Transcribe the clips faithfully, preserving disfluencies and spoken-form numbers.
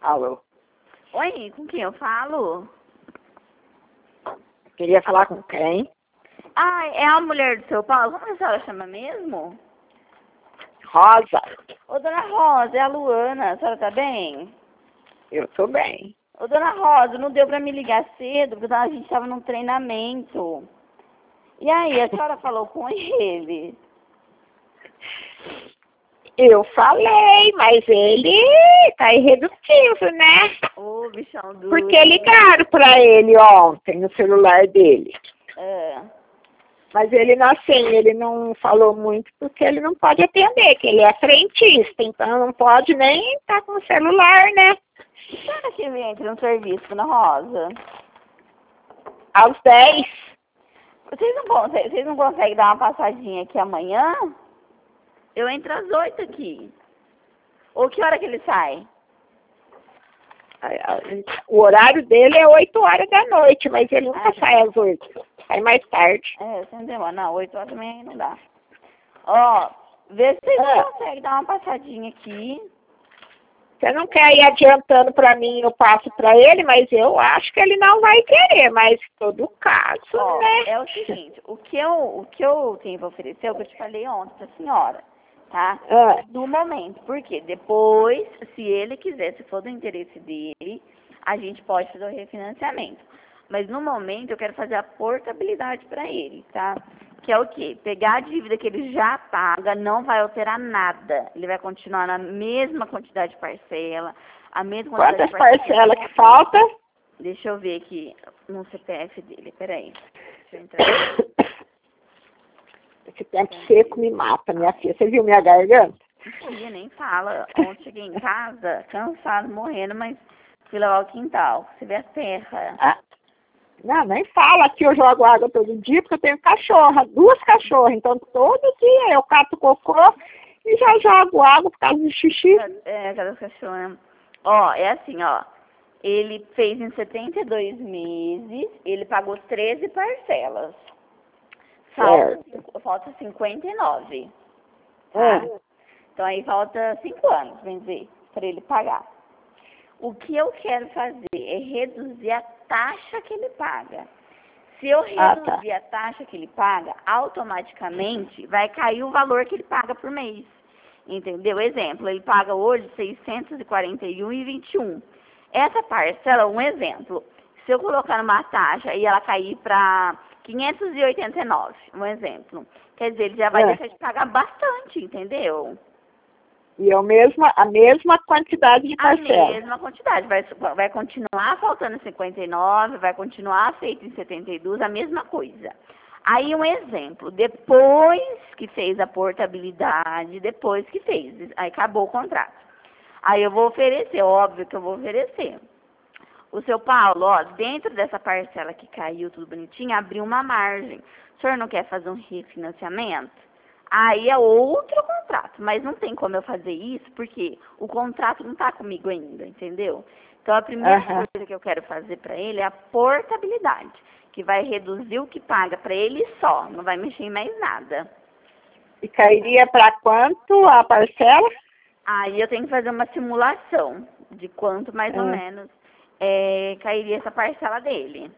Alô? Oi, com quem eu falo? Queria falar com quem? Ah, é a mulher do seu Paulo? Como a senhora chama mesmo? Rosa. Ô, dona Rosa, é a Luana. A senhora tá bem? Eu tô bem. Ô, dona Rosa, não deu pra me ligar cedo, porque a gente tava num treinamento. E aí, a senhora falou com ele? Eu falei, mas ele tá irredutível, né? Ô, bichão duro. Porque ligaram pra ele ontem no celular dele. É. Mas ele não assim, ele não falou muito porque ele não pode atender, que ele é frentista, então não pode nem estar com o celular, né? Que hora que ele entra no serviço, dona Rosa? Às dez. Vocês não, conseguem, vocês não conseguem dar uma passadinha aqui amanhã? Eu entro às oito aqui. Ou que hora que ele sai? O horário dele é oito horas da noite, mas ele nunca Ah, sai às oito. Sai mais tarde. É, você não demora. Não, oito horas também não dá. Ó, vê se vocês Ah. conseguem dar uma passadinha aqui. Você não quer ir adiantando para mim, eu passo para ele, mas eu acho que ele não vai querer, mas em todo caso, Ó, né? é o seguinte, o que eu, o que eu tenho para oferecer, é o que eu te falei ontem pra senhora, tá? Ah, No momento, porque depois, se ele quiser, se for do interesse dele, a gente pode fazer o refinanciamento. Mas no momento eu quero fazer a portabilidade para ele, tá? Que é o quê? Pegar a dívida que ele já paga, não vai alterar nada. Ele vai continuar na mesma quantidade de parcela, a mesma quantidade quantas de parcela. parcelas que falta? Deixa eu ver aqui no C P F dele, peraí. Deixa eu entrar. Esse tempo seco me mata, minha filha. Você viu minha garganta? Não nem fala. Ontem cheguei em casa, cansado, morrendo, mas fui lavar o quintal. Você vê a terra. Ah, não, nem fala. Aqui eu jogo água todo dia, porque eu tenho cachorra, duas cachorras. Então, todo dia eu cato cocô e já jogo água por causa do xixi. É, aquelas cachorras. Ó, é assim, ó. Ele fez em setenta e dois meses, ele pagou treze parcelas. Falta, Certo. falta cinquenta e nove. Tá? É. Então aí falta cinco anos, vamos dizer, para ele pagar. O que eu quero fazer é reduzir a taxa que ele paga. Se eu reduzir Ah, tá. a taxa que ele paga, automaticamente vai cair o valor que ele paga por mês. Entendeu? Exemplo, ele paga hoje seiscentos e quarenta e um reais e vinte e um. Essa parcela, um exemplo, se eu colocar numa taxa e ela cair para quinhentos e oitenta e nove, um exemplo, quer dizer, ele já vai É. deixar de pagar bastante, entendeu? E eu mesma, a mesma quantidade de A parcela. mesma quantidade, vai, vai continuar faltando cinquenta e nove, vai continuar feito em setenta e dois, a mesma coisa. Aí um exemplo, depois que fez a portabilidade, depois que fez, aí acabou o contrato. Aí eu vou oferecer, óbvio que eu vou oferecer. O seu Paulo, ó, dentro dessa parcela que caiu tudo bonitinho, abriu uma margem. O senhor não quer fazer um refinanciamento? Aí é outro contrato, mas não tem como eu fazer isso, porque o contrato não está comigo ainda, entendeu? Então a primeira Aham. coisa que eu quero fazer para ele é a portabilidade, que vai reduzir o que paga para ele só, não vai mexer em mais nada. E cairia para quanto a parcela? Aí eu tenho que fazer uma simulação de quanto mais ou Ah. menos é, cairia essa parcela dele.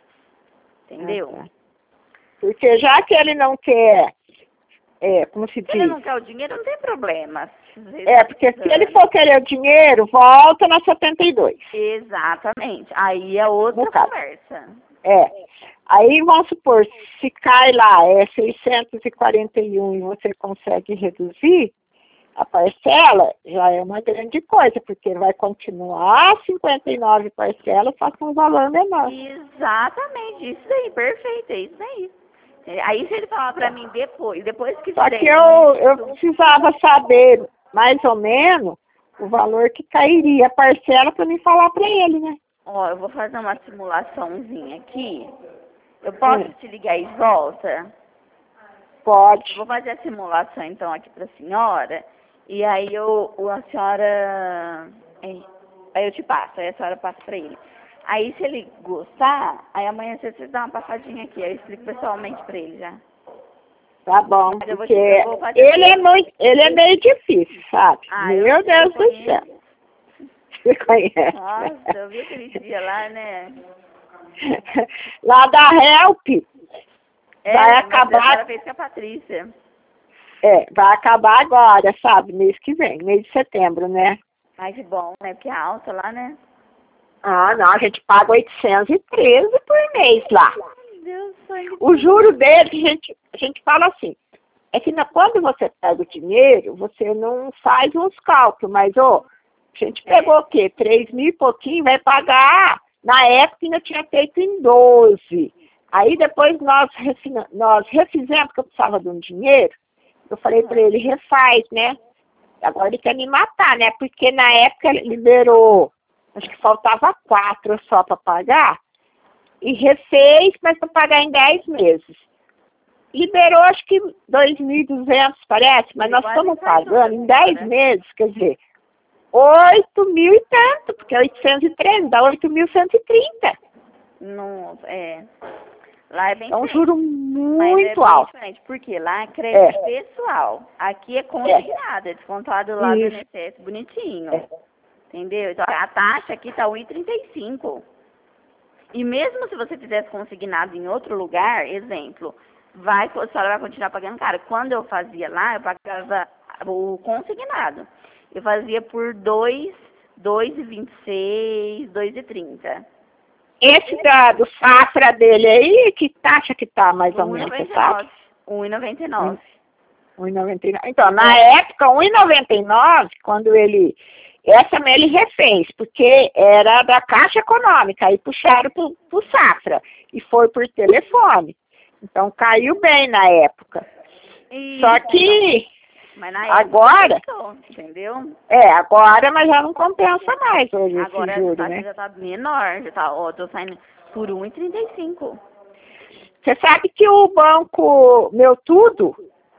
Entendeu? Ah, tá. Porque já que ele não quer, é, como se Se ele diz? não quer o dinheiro, não tem problema. É, porque se ele for querer o dinheiro, volta na setenta e dois. Exatamente. Aí é outra No caso. conversa. É. Aí, vamos supor, se cai lá, é seiscentos e quarenta e um e você consegue reduzir a parcela, já é uma grande coisa, porque vai continuar cinquenta e nove parcelas, só com um valor menor. Exatamente. Isso aí, perfeito. É isso aí. É, aí se ele falar pra mim depois, depois que Só fizer que eu, eu isso, precisava saber, mais ou menos, o valor que cairia a parcela para me falar para ele, né? ó, eu vou fazer uma simulaçãozinha aqui. Eu posso Hum. te ligar e volta? Pode. Eu vou fazer a simulação então aqui pra senhora. E aí eu, o- a senhora. é, Aí eu te passo, aí a senhora passa pra ele. Aí se ele gostar, aí amanhã você você dá uma passadinha aqui, aí eu explico pessoalmente pra ele já. Tá bom, Mas eu vou porque te- eu vou fazer ele é assim. muito, ele é meio difícil, sabe? Ah, eu- Meu eu Deus do conheço. céu. Você conhece? Nossa, eu vi aquele dia lá, né? Lá da Help, É, vai mas acabar... ela fez com a Patrícia. É, vai acabar agora, sabe? Mês que vem, mês de setembro, né? Ai, que bom, né? Porque é alta lá, né? Ah, não, a gente paga oitocentos e treze por mês lá. Meu Deus, sangue. O juro dele, a gente, a gente fala assim, é que na, quando você pega o dinheiro, você não faz uns cálculos, mas, ô, a gente pegou o quê? três mil e pouquinho, vai pagar, na época ainda tinha feito em doze. Aí depois nós, refina, nós refizemos, porque eu precisava de um dinheiro, eu falei para ele, refaz, né? Agora ele quer me matar, né? Porque na época ele liberou, acho que faltava quatro só para pagar, e refez, mas para pagar em dez meses. Liberou acho que dois mil e duzentos, parece, mas nós estamos pagando em dez meses, quer dizer, oito mil e tanto, porque é oitocentos e treze, dá oito mil cento e trinta. Não, é. Lá é bem É um diferente. juro Mas é muito bem alto. diferente, porque lá é crédito É. pessoal. Aqui é consignado, é descontado lá do Isso. I N S S bonitinho. É. Entendeu? Então a taxa aqui tá um e trinta e cinco. E mesmo se você fizesse consignado em outro lugar, exemplo, vai, a senhora vai continuar pagando caro. Quando eu fazia lá, eu pagava o consignado. Eu fazia por dois, dois e vinte e seis, dois e trinta. Esse da, do safra dele aí, que taxa que tá mais ou menos, você sabe? um e noventa e nove. um e noventa e nove. Então, na época, um e noventa e nove, quando ele... Essa ele refez, porque era da Caixa Econômica, aí puxaram pro, pro safra, e foi por telefone. Então, caiu bem na época. E, Só que... Mas na época, agora... compensou, entendeu? É, agora, mas já não compensa mais hoje Agora esse juro, essa taxa né? já tá menor, já tá, ó, tô saindo por um e trinta e cinco. Você sabe que o banco Meu Tudo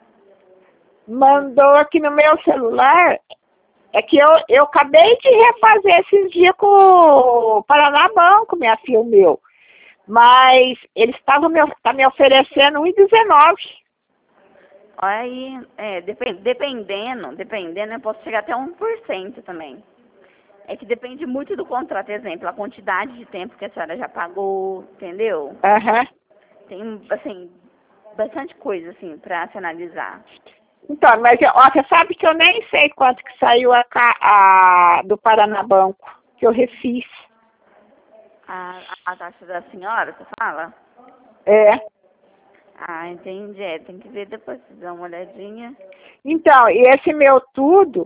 mandou aqui no meu celular, é que eu, eu acabei de refazer esses dias com o Paraná Banco, minha filha, o meu. Mas eles estavam me, tá me oferecendo um e dezenove. Olha aí, é, depend, dependendo, dependendo, eu posso chegar até um por cento também. É que depende muito do contrato, exemplo, a quantidade de tempo que a senhora já pagou, entendeu? Aham. Uhum. Tem, assim, bastante coisa, assim, pra se analisar. Então, mas ó, você sabe que eu nem sei quanto que saiu a, a do Paraná Banco, que eu refiz. A, a taxa da senhora, você fala? É. Ah, entendi. É, tem que ver depois, dar uma olhadinha. Então, e esse Meu Tudo,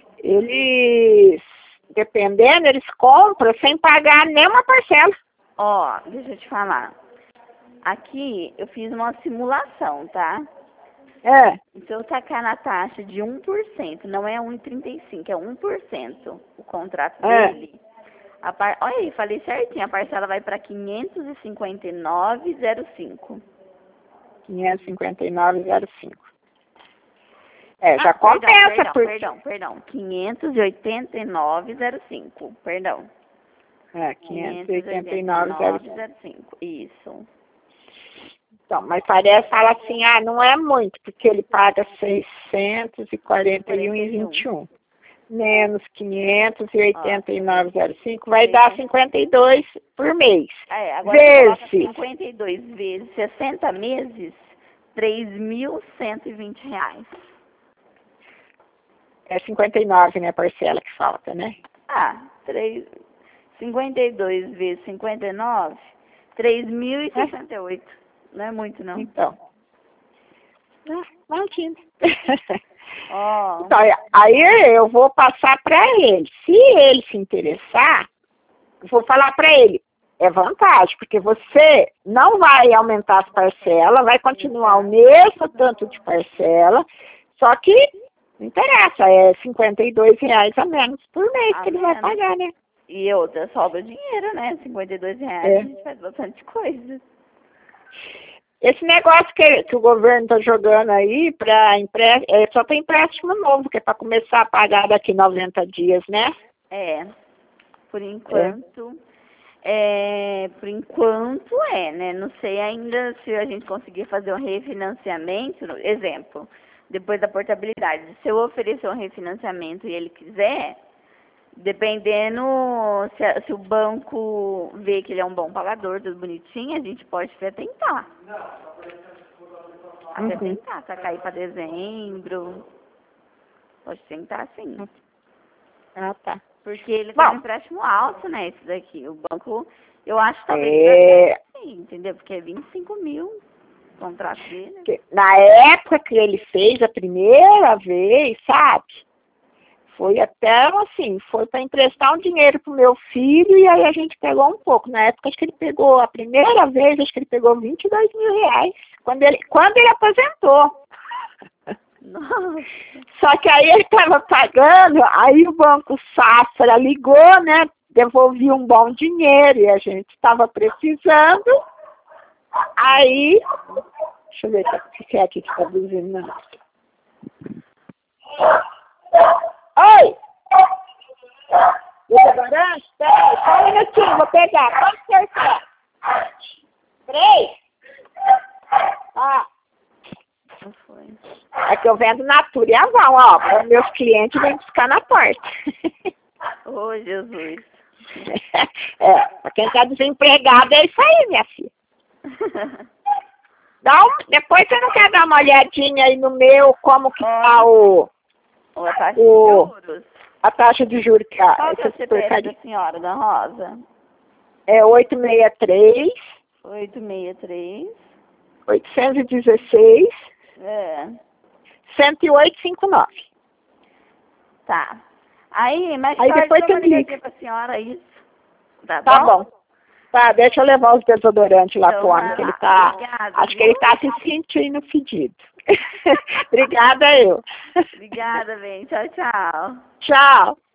eles, dependendo, eles compram sem pagar nenhuma parcela. Ó, deixa eu te falar. Aqui eu fiz uma simulação, tá? É. Se eu tacar na taxa de um por cento, não é um e trinta e cinco, é um por cento o contrato É. dele. A par... Olha aí, falei certinho, a parcela vai para quinhentos e cinquenta e nove e zero cinco. quinhentos e cinquenta e nove e zero cinco. É, já Ah, compensa. perdão, perdão, porque... perdão, perdão. quinhentos e oitenta e nove e zero cinco, perdão. É, quinhentos e oitenta e nove e zero cinco, isso. Então, mas parece, fala assim, ah, não é muito, porque ele paga seiscentos e quarenta e um e vinte e um. Menos quinhentos e oitenta e nove e zero cinco, vai dar cinquenta e dois por mês. É, agora você coloca vezes cinquenta e dois vezes sessenta meses, três mil cento e vinte reais. É cinquenta e nove, né, parcela que falta, né? Ah, três, cinquenta e dois vezes cinquenta e nove, três mil e sessenta e oito. É. Não é muito, não. Então. Ah, imagina. Oh. Então, aí eu vou passar para ele. Se ele se interessar, eu vou falar para ele. É vantagem, porque você não vai aumentar as parcelas, vai continuar o mesmo tanto de parcela, só que não interessa, é cinquenta e dois reais a menos por mês a que ele menos. vai pagar, né? E outra, sobra dinheiro, né? cinquenta e dois reais, É. A gente faz bastante coisa. Esse negócio que, que o governo está jogando aí para empréstimo, é, só tem empréstimo novo, que é para começar a pagar daqui noventa dias, né? É, por enquanto, é. É, por enquanto é, né? Não sei ainda se a gente conseguir fazer um refinanciamento, exemplo, depois da portabilidade. Se eu oferecer um refinanciamento e ele quiser, Dependendo se, a- se o banco vê que ele é um bom pagador, tudo bonitinho, a gente pode até tentar. Até Uhum. tentar, pra cair pra dezembro. Pode tentar sim. Ah, tá. Porque ele faz Bom. um empréstimo alto, né, esse daqui. O banco, eu acho que talvez É, sim, entendeu? Porque é vinte e cinco mil o contrato dele. que- na época que ele fez a primeira vez, sabe? Foi até assim, foi para emprestar um dinheiro pro meu filho e aí a gente pegou um pouco. Na época, acho que ele pegou, a primeira vez, acho que ele pegou vinte e dois mil reais. Quando ele, quando ele aposentou. Nossa. Só que aí ele estava pagando, aí o Banco Safra ligou, né? Devolvia um bom dinheiro e a gente estava precisando. Aí, deixa eu ver se é aqui que está buzinando. Oi! Desodorante? Peraí, só um minutinho, vou pegar. Quanto que você quer? Três? Ah. Não foi. É que eu vendo Natura e Avon, ó. Para meus clientes vêm buscar na porta. Ô, Jesus. É, pra quem tá desempregado é isso aí, minha filha. Dá um, depois você não quer dar uma olhadinha aí no meu, como que tá o, Ou a taxa o, de juros. a taxa de juros que a, Qual que é o essas C P F porcarias. da senhora, da Rosa? É oito seis três, oito seis três. oitocentos e dezesseis, É. cento e oito cinquenta e nove. Tá. Aí, mais Aí tarde depois eu dou você uma ligadinha liga. pra senhora, isso. Tá, Tá bom. Tá, deixa eu levar os desodorantes lá Então, pro homem, vai que ele lá. tá. Obrigada, Acho que ele viu? tá se sentindo fedido. Obrigada, eu. Obrigada, bem. Tchau, tchau. Tchau.